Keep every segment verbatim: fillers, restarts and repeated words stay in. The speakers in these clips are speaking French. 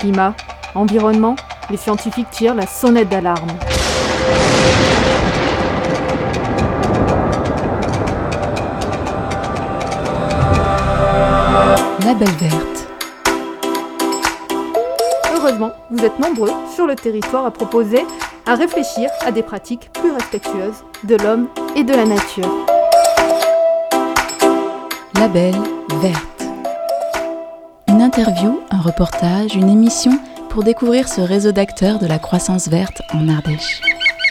climat, environnement, les scientifiques tirent la sonnette d'alarme. Label Verte. Heureusement, vous êtes nombreux sur le territoire à proposer, à réfléchir à des pratiques plus respectueuses de l'homme et de la nature. Label Verte. Une interview, un reportage, une émission pour découvrir ce réseau d'acteurs de la croissance verte en Ardèche.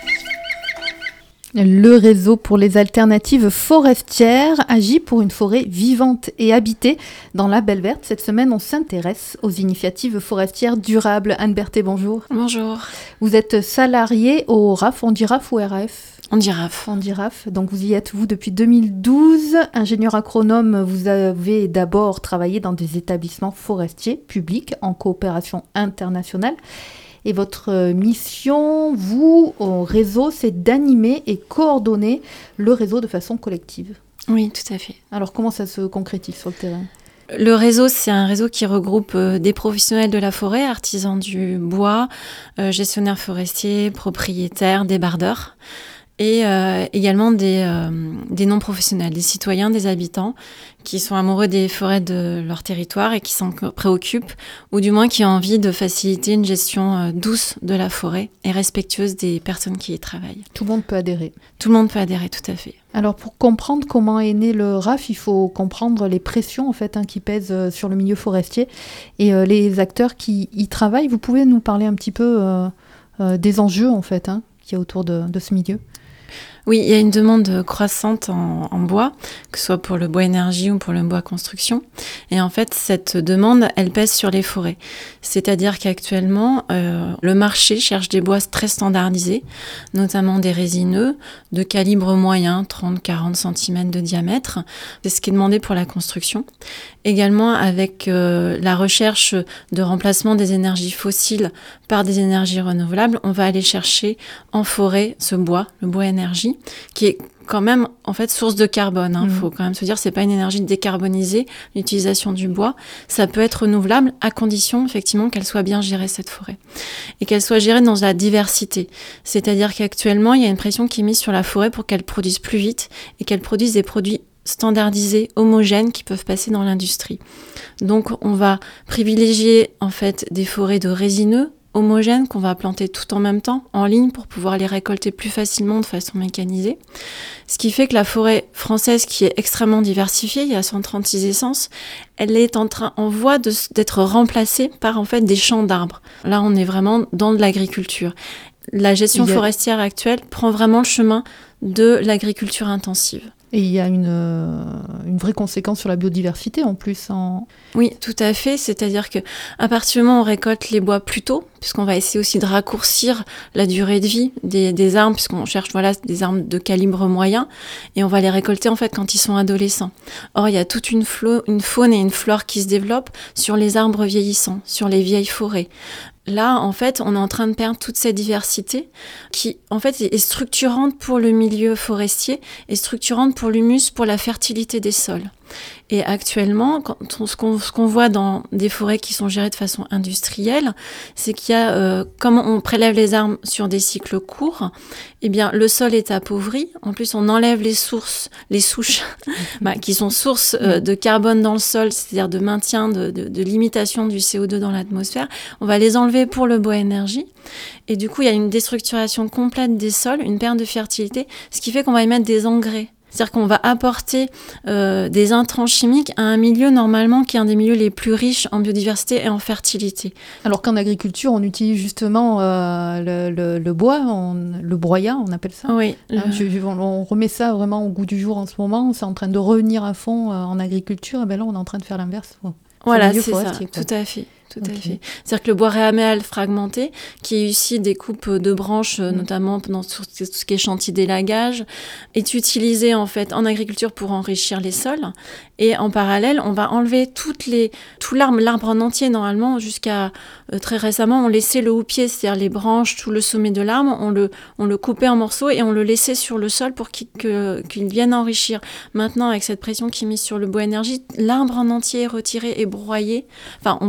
Le réseau pour les alternatives forestières agit pour une forêt vivante et habitée. Dans Label Verte, cette semaine, on s'intéresse aux initiatives forestières durables. Anne Berthet, bonjour. Bonjour. Vous êtes salariée au R A F, on dit R A F ou R A F ? On dit R A F. On dit R A F. Donc vous y êtes, vous, depuis deux mille douze. Ingénieur agronome, vous avez d'abord travaillé dans des établissements forestiers publics en coopération internationale. Et votre mission, vous, au réseau, c'est d'animer et coordonner le réseau de façon collective. Oui, tout à fait. Alors, comment ça se concrétise sur le terrain ? Le réseau, c'est un réseau qui regroupe des professionnels de la forêt, artisans du bois, euh, gestionnaires forestiers, propriétaires, débardeurs, et euh, également des, euh, des non-professionnels, des citoyens, des habitants qui sont amoureux des forêts de leur territoire et qui s'en préoccupent, ou du moins qui ont envie de faciliter une gestion euh, douce de la forêt et respectueuse des personnes qui y travaillent. Tout le monde peut adhérer. Tout le monde peut adhérer, tout à fait. Alors, pour comprendre comment est né le R A F, il faut comprendre les pressions en fait, hein, qui pèsent euh, sur le milieu forestier et euh, les acteurs qui y travaillent. Vous pouvez nous parler un petit peu euh, euh, des enjeux en fait, hein, qu'il y a autour de, de ce milieu ? Oui, il y a une demande croissante en, en bois, que ce soit pour le bois énergie ou pour le bois construction. Et en fait, cette demande, elle pèse sur les forêts. C'est-à-dire qu'actuellement, euh, le marché cherche des bois très standardisés, notamment des résineux de calibre moyen, trente à quarante centimètres de diamètre. C'est ce qui est demandé pour la construction. Également avec euh, la recherche de remplacement des énergies fossiles par des énergies renouvelables, on va aller chercher en forêt ce bois, le bois énergie, qui est quand même en fait source de carbone. Il hein. mmh. faut quand même se dire c'est pas une énergie décarbonisée, l'utilisation du bois. Ça peut être renouvelable à condition effectivement qu'elle soit bien gérée, cette forêt. Et qu'elle soit gérée dans la diversité. C'est-à-dire qu'actuellement, il y a une pression qui est mise sur la forêt pour qu'elle produise plus vite et qu'elle produise des produits standardisés, homogènes, qui peuvent passer dans l'industrie. Donc on va privilégier en fait des forêts de résineux, homogènes, qu'on va planter tout en même temps, en ligne, pour pouvoir les récolter plus facilement de façon mécanisée. Ce qui fait que la forêt française, qui est extrêmement diversifiée, il y a cent trente-six essences, elle est en train, en voie de, d'être remplacée par en fait des champs d'arbres. Là, on est vraiment dans de l'agriculture. La gestion a... forestière actuelle prend vraiment le chemin de l'agriculture intensive. Et il y a une, euh, une vraie conséquence sur la biodiversité en plus. En... Oui, tout à fait. C'est-à-dire qu'à partir du moment où on récolte les bois plus tôt, puisqu'on va essayer aussi de raccourcir la durée de vie des, des arbres, puisqu'on cherche voilà, des arbres de calibre moyen, et on va les récolter en fait quand ils sont adolescents. Or, il y a toute une, flo- une faune et une flore qui se développent sur les arbres vieillissants, sur les vieilles forêts. Là, en fait, on est en train de perdre toute cette diversité qui, en fait, est structurante pour le milieu forestier et structurante pour l'humus, pour la fertilité des sols. Et actuellement, quand on, ce, qu'on, ce qu'on voit dans des forêts qui sont gérées de façon industrielle, c'est qu'il y a, euh, comme on prélève les arbres sur des cycles courts, eh bien, le sol est appauvri. En plus, on enlève les sources, les souches, bah, qui sont sources euh, de carbone dans le sol, c'est-à-dire de maintien, de, de, de limitation du C O deux dans l'atmosphère. On va les enlever pour le bois énergie. Et du coup, il y a une déstructuration complète des sols, une perte de fertilité, ce qui fait qu'on va y mettre des engrais. C'est-à-dire qu'on va apporter euh, des intrants chimiques à un milieu normalement qui est un des milieux les plus riches en biodiversité et en fertilité. Alors qu'en agriculture, on utilise justement euh, le, le, le bois, on, le broyat, on appelle ça. Oui. Hein, le... je, on remet ça vraiment au goût du jour en ce moment. C'est en train de revenir à fond euh, en agriculture. Et bien là, on est en train de faire l'inverse. Bon, voilà, c'est ça, quoi. Tout à fait. Tout okay. à fait. C'est-à-dire que le bois réaméal fragmenté, qui est issu des coupes de branches, mmh. notamment dans tout ce qui est chantier-délagage, est utilisé en fait en agriculture pour enrichir les sols. Et en parallèle, on va enlever toutes les, tout l'arbre, l'arbre en entier, normalement, jusqu'à euh, très récemment, on laissait le houppier, c'est-à-dire les branches, tout le sommet de l'arbre, on le, on le coupait en morceaux et on le laissait sur le sol pour qu'il, que, qu'il vienne enrichir. Maintenant, avec cette pression qui est mise sur le bois énergie, l'arbre en entier est retiré et broyé. Enfin, on va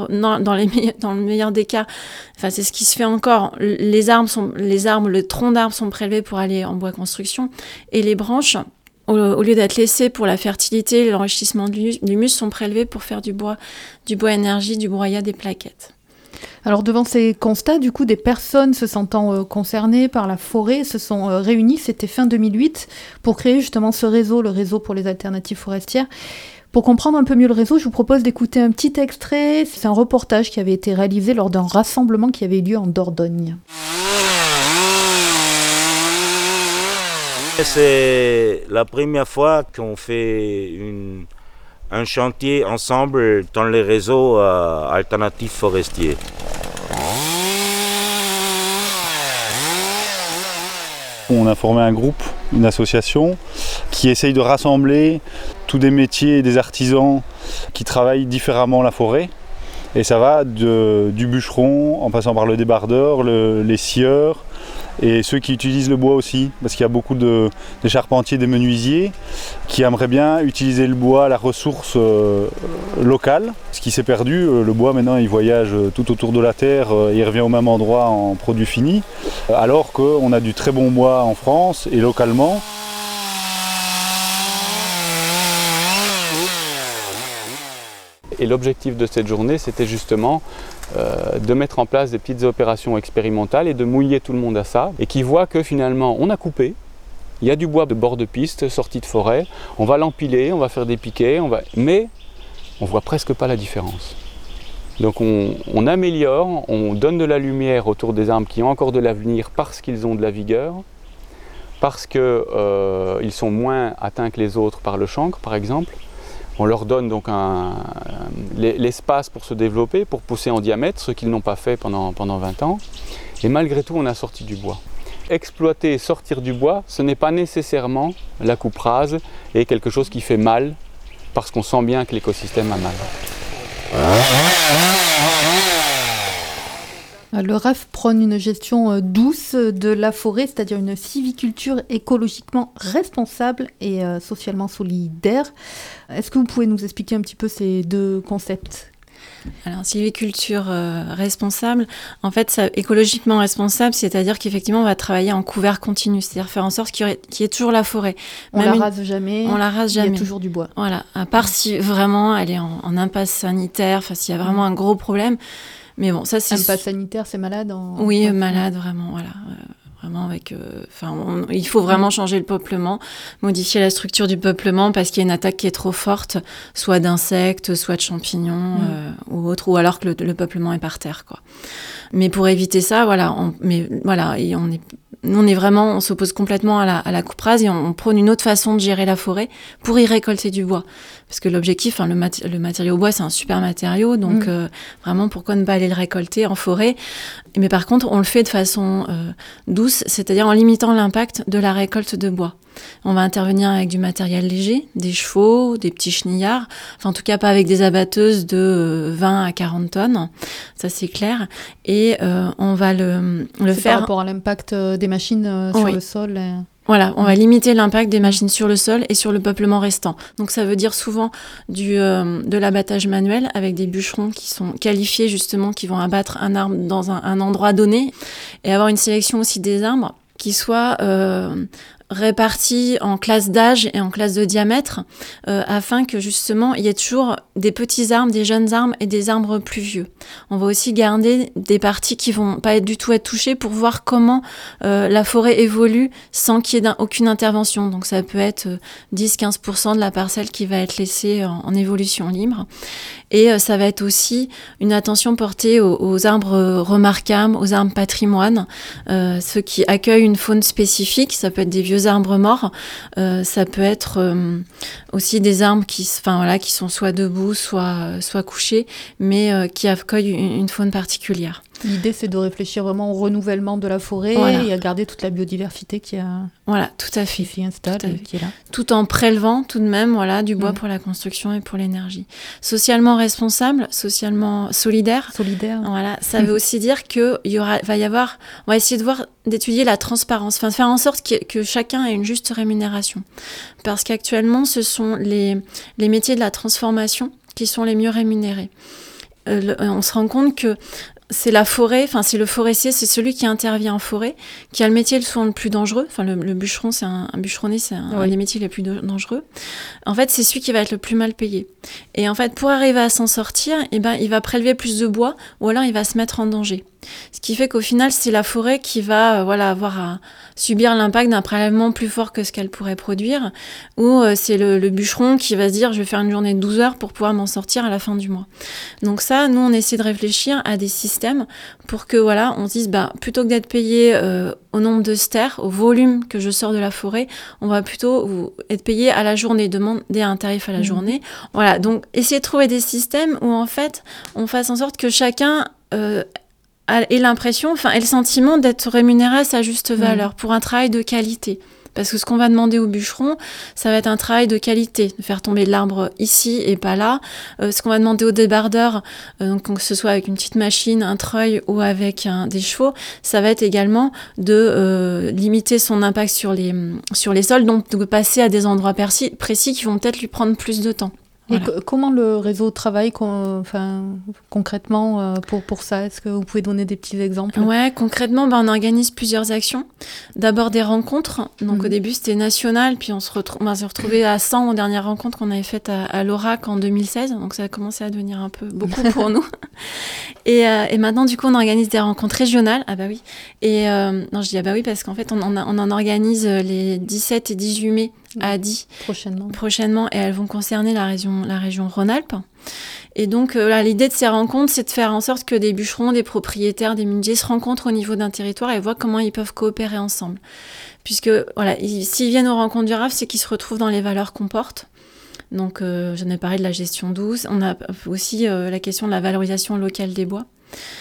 dans, dans, les me- dans le meilleur des cas, enfin, c'est ce qui se fait encore. Les arbres, sont, les arbres, le tronc d'arbre sont prélevés pour aller en bois construction et les branches, au, au lieu d'être laissées pour la fertilité et l'enrichissement de l'humus, l'humus, sont prélevées pour faire du bois, du bois énergie, du broyat, des plaquettes. Alors devant ces constats, du coup, des personnes se sentant euh, concernées par la forêt se sont euh, réunies, c'était fin deux mille huit, pour créer justement ce réseau, le réseau pour les alternatives forestières. Pour comprendre un peu mieux le réseau, je vous propose d'écouter un petit extrait. C'est un reportage qui avait été réalisé lors d'un rassemblement qui avait eu lieu en Dordogne. C'est la première fois qu'on fait une, un chantier ensemble dans les réseaux euh, alternatifs forestiers. On a formé un groupe, une association, qui essaye de rassembler tous des métiers et des artisans qui travaillent différemment la forêt. Et ça va de, du bûcheron, en passant par le débardeur, le, les scieurs, et ceux qui utilisent le bois aussi, parce qu'il y a beaucoup de, de charpentiers, des menuisiers, qui aimeraient bien utiliser le bois, la ressource euh, locale. Ce qui s'est perdu, euh, le bois maintenant il voyage tout autour de la terre, euh, il revient au même endroit en produit fini, alors qu'on a du très bon bois en France et localement. Et l'objectif de cette journée, c'était justement euh, de mettre en place des petites opérations expérimentales et de mouiller tout le monde à ça. Et qui voit que finalement, on a coupé, il y a du bois de bord de piste, sorti de forêt, on va l'empiler, on va faire des piquets, on va... mais on ne voit presque pas la différence. Donc on, on améliore, on donne de la lumière autour des arbres qui ont encore de l'avenir parce qu'ils ont de la vigueur, parce qu'ils euh, sont moins atteints que les autres par le chancre, par exemple. On leur donne donc un, l'espace pour se développer, pour pousser en diamètre, ce qu'ils n'ont pas fait pendant, pendant vingt ans. Et malgré tout, on a sorti du bois. Exploiter et sortir du bois, ce n'est pas nécessairement la coupe rase et quelque chose qui fait mal, parce qu'on sent bien que l'écosystème a mal. Le R A F prône une gestion douce de la forêt, c'est-à-dire une sylviculture écologiquement responsable et euh, socialement solidaire. Est-ce que vous pouvez nous expliquer un petit peu ces deux concepts ? Alors, sylviculture euh, responsable, en fait, ça, écologiquement responsable, c'est-à-dire qu'effectivement, on va travailler en couvert continu, c'est-à-dire faire en sorte qu'il y, aurait, qu'il y ait toujours la forêt. On Même la rase une... jamais. On la rase jamais. Il y a toujours du bois. Voilà, à part si vraiment elle est en, en impasse sanitaire, enfin, s'il y a vraiment un gros problème. Mais bon, ça c'est... Impasse sanitaire, c'est malade en... Oui, ouais, malade, vraiment, voilà. Euh, vraiment avec... Enfin, euh, il faut vraiment changer le peuplement, modifier la structure du peuplement parce qu'il y a une attaque qui est trop forte, soit d'insectes, soit de champignons mmh. euh, ou autre, ou alors que le, le peuplement est par terre, quoi. Mais pour éviter ça, voilà, on, mais voilà, et on est... Nous, on est vraiment, on s'oppose complètement à la, à la coupe rase et on, on prône une autre façon de gérer la forêt pour y récolter du bois. Parce que l'objectif, hein, le, mat- le matériau bois, c'est un super matériau, donc mmh. euh, vraiment, pourquoi ne pas aller le récolter en forêt ? Mais par contre, on le fait de façon euh, douce, c'est-à-dire en limitant l'impact de la récolte de bois. On va intervenir avec du matériel léger, des chevaux, des petits chenillards, enfin en tout cas pas avec des abatteuses de vingt à quarante tonnes, ça c'est clair. Et euh, on va le, le c'est faire... par rapport à l'impact des machines euh, sur oui. le sol et... Voilà, on va limiter l'impact des machines sur le sol et sur le peuplement restant. Donc ça veut dire souvent du, euh, de l'abattage manuel avec des bûcherons qui sont qualifiés justement, qui vont abattre un arbre dans un, un endroit donné et avoir une sélection aussi des arbres qui soient euh, répartis en classes d'âge et en classes de diamètre euh, afin que justement il y ait toujours des petits arbres, des jeunes arbres et des arbres plus vieux. On va aussi garder des parties qui vont pas être du tout être touchées pour voir comment euh, la forêt évolue sans qu'il y ait aucune intervention. Donc ça peut être euh, dix à quinze pour cent de la parcelle qui va être laissée en, en évolution libre. Et euh, ça va être aussi une attention portée aux, aux arbres remarquables, aux arbres patrimoine, euh, ceux qui accueillent une faune spécifique. Ça peut être des vieux arbres morts, euh, ça peut être euh, aussi des arbres qui, enfin voilà, qui sont soit debout, soit soit couchés, mais euh, qui accueillent une, une faune particulière. L'idée, c'est de réfléchir vraiment au renouvellement de la forêt voilà. et à garder toute la biodiversité qui a. Voilà, tout à fait. Qui s'y installe et qui est là. Tout en prélevant tout de même, voilà, du bois mmh. pour la construction et pour l'énergie. Socialement responsable, socialement solidaire. Solidaire. Voilà, ça mmh. veut aussi dire que il y aura, va y avoir, on va essayer de voir, d'étudier la transparence, enfin de faire en sorte que, que chacun ait une juste rémunération, parce qu'actuellement, ce sont les les métiers de la transformation qui sont les mieux rémunérés. euh, le, on se rend compte que c'est la forêt, enfin c'est le forestier, c'est celui qui intervient en forêt, qui a le métier souvent le plus dangereux. Enfin le, le bûcheron, c'est un, un bûcheronnier, c'est un, oui. un des métiers les plus de, dangereux. En fait, c'est celui qui va être le plus mal payé. Et en fait, pour arriver à s'en sortir, eh ben, il va prélever plus de bois, ou alors il va se mettre en danger. Ce qui fait qu'au final, c'est la forêt qui va, euh, voilà, avoir à subir l'impact d'un prélèvement plus fort que ce qu'elle pourrait produire, ou euh, c'est le, le bûcheron qui va se dire, je vais faire une journée de douze heures pour pouvoir m'en sortir à la fin du mois. Donc ça, nous, on essaie de réfléchir à des systèmes pour que, voilà, on se dise, bah, plutôt que d'être payé euh, au nombre de stères, au volume que je sors de la forêt, on va plutôt être payé à la journée, demander un tarif à la mmh. journée. Voilà, donc essayer de trouver des systèmes où, en fait, on fasse en sorte que chacun euh, ait l'impression, enfin, ait le sentiment d'être rémunéré à sa juste valeur mmh. pour un travail de qualité. Parce que ce qu'on va demander au bûcheron, ça va être un travail de qualité, de faire tomber de l'arbre ici et pas là. Euh, ce qu'on va demander au débardeur, euh, donc que ce soit avec une petite machine, un treuil ou avec un, des chevaux, ça va être également de euh, limiter son impact sur les, sur les sols, donc de passer à des endroits précis, précis qui vont peut-être lui prendre plus de temps. Voilà. Et comment le réseau travaille con, enfin, concrètement euh, pour, pour ça? Est-ce que vous pouvez donner des petits exemples? Ouais, concrètement, ben, on organise plusieurs actions. D'abord des rencontres. Donc mmh. au début, c'était national, puis on se retrouve, ben, s'est retrouvé à cent aux dernières rencontres qu'on avait faites à, à l'Aurac en deux mille seize. Donc ça a commencé à devenir un peu beaucoup pour nous. Et, euh, et maintenant, du coup, on organise des rencontres régionales. Ah bah oui. Et euh, non, je dis ah bah oui parce qu'en fait, on en, a, on en organise les dix-sept et dix-huit mai à Die prochainement. prochainement et elles vont concerner la région, la région Rhône-Alpes. Et donc euh, là, l'idée de ces rencontres, c'est de faire en sorte que des bûcherons, des propriétaires, des menuisiers se rencontrent au niveau d'un territoire et voient comment ils peuvent coopérer ensemble. Puisque voilà, ils, s'ils viennent aux rencontres durables, c'est qu'ils se retrouvent dans les valeurs qu'on porte. Donc euh, j'en ai parlé de la gestion douce. On a aussi euh, la question de la valorisation locale des bois.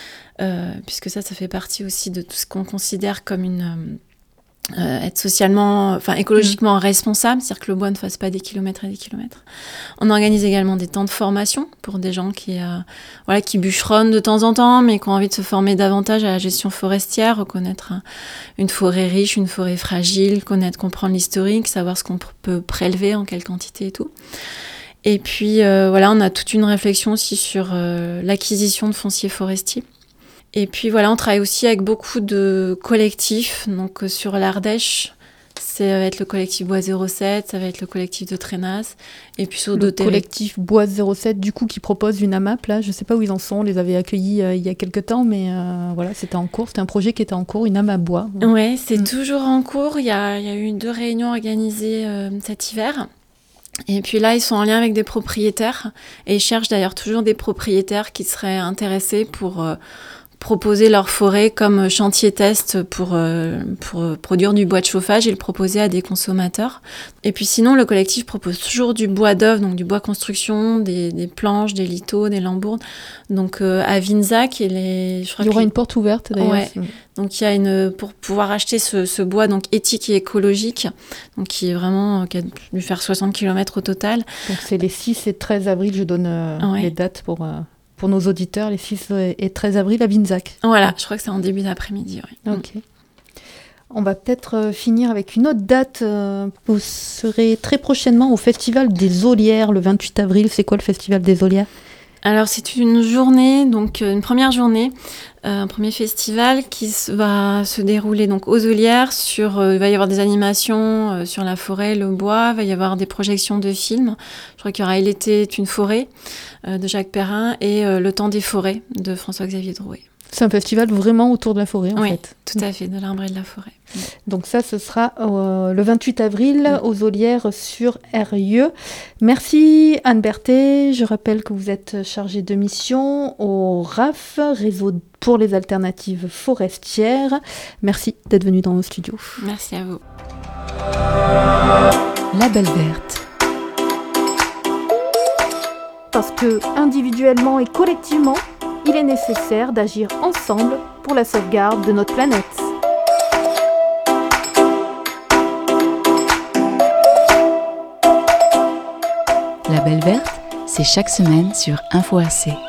Euh, puisque ça, ça fait partie aussi de tout ce qu'on considère comme une... Euh, Euh, être socialement, enfin écologiquement mmh. responsable, c'est-à-dire que le bois ne fasse pas des kilomètres et des kilomètres. On organise également des temps de formation pour des gens qui, euh, voilà, qui bûcheronnent de temps en temps, mais qui ont envie de se former davantage à la gestion forestière, reconnaître un, une forêt riche, une forêt fragile, connaître, comprendre l'historique, savoir ce qu'on pr- peut prélever, en quelle quantité et tout. Et puis euh, voilà, on a toute une réflexion aussi sur euh, l'acquisition de foncier forestier. Et puis voilà, on travaille aussi avec beaucoup de collectifs. Donc euh, sur l'Ardèche, ça va être le collectif Bois zéro sept, ça va être le collectif de Trénas. Et puis sur d'autres... Le collectif Bois zéro sept, du coup, qui propose une AMAP, là. Je ne sais pas où ils en sont, on les avait accueillis euh, il y a quelques temps, mais euh, voilà, c'était en cours. C'était un projet qui était en cours, une AMAP bois. Ouais, ouais c'est mmh. toujours en cours. Il y a, il y a eu deux réunions organisées euh, cet hiver. Et puis là, ils sont en lien avec des propriétaires. Et ils cherchent d'ailleurs toujours des propriétaires qui seraient intéressés pour... Euh, proposer leur forêt comme chantier test pour, euh, pour produire du bois de chauffage et le proposer à des consommateurs. Et puis sinon, le collectif propose toujours du bois d'œuvre, donc du bois construction, des, des planches, des lithos, des lambourdes. Donc euh, à Vinzac, et les, je crois il y aura que... une porte ouverte d'ailleurs. Ouais. Donc il y a une pour pouvoir acheter ce, ce bois donc éthique et écologique, donc qui est vraiment qui a dû faire soixante kilomètres au total. Donc c'est les six et treize avril, je donne euh, ouais. les dates pour. Euh... Pour nos auditeurs, les six et treize avril à Vinzac. Voilà, je crois que c'est en début d'après-midi. Oui. Ok. Mm. On va peut-être euh, finir avec une autre date. Euh, vous serez très prochainement au Festival des Olières, le vingt-huit avril. C'est quoi le Festival des Olières ? Alors, c'est une journée, donc une première journée, euh, un premier festival qui va se dérouler donc aux Olières. Sur, euh, il va y avoir des animations euh, sur la forêt, le bois. Il va y avoir des projections de films. Je crois qu'il y aura Il était une forêt euh, de Jacques Perrin et euh, Le temps des forêts de François-Xavier Drouet. C'est un festival vraiment autour de la forêt, en oui, fait. Oui, tout à fait, de l'arbre et de la forêt. Donc ça, ce sera euh, le vingt-huit avril oui. aux Olières sur Eyrieux. Merci Anne Berthet. Je rappelle que vous êtes chargée de mission au R A F, Réseau pour les alternatives forestières. Merci d'être venue dans nos studios. Merci à vous. Label Verte. Parce que individuellement et collectivement, il est nécessaire d'agir ensemble pour la sauvegarde de notre planète. Label Verte, c'est chaque semaine sur Info A C.